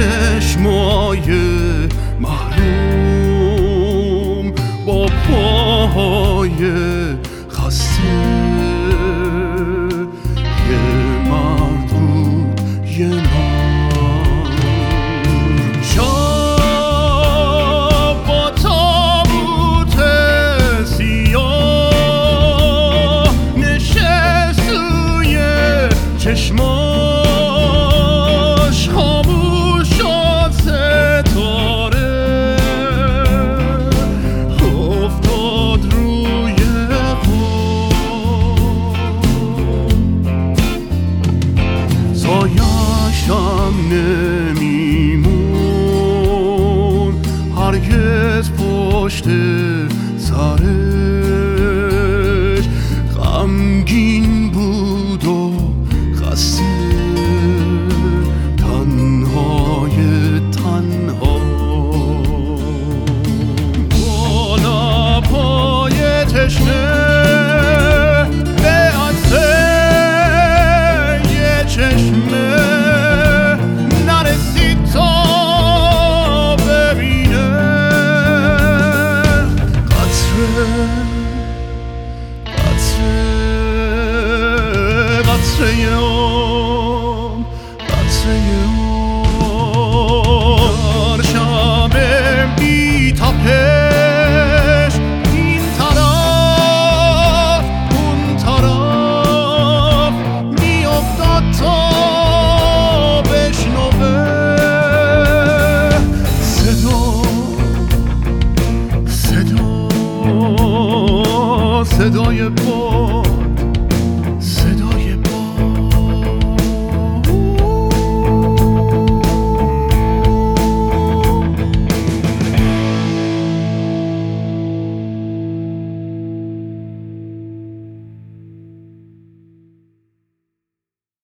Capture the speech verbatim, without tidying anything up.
چشمای محروم با پاهای خسته یه مرد بود یه نار شب با تابوت سیاه نشست روی چشماش خاموش شد ستاره افتاد روی خود سایه‌شم نمیمون هرگز پشت سرش غمگین بود و خسته تنهای تنها بالا پای تشنه به عطسه یه چشمه نرسید تا ببینه قطره قطره قطره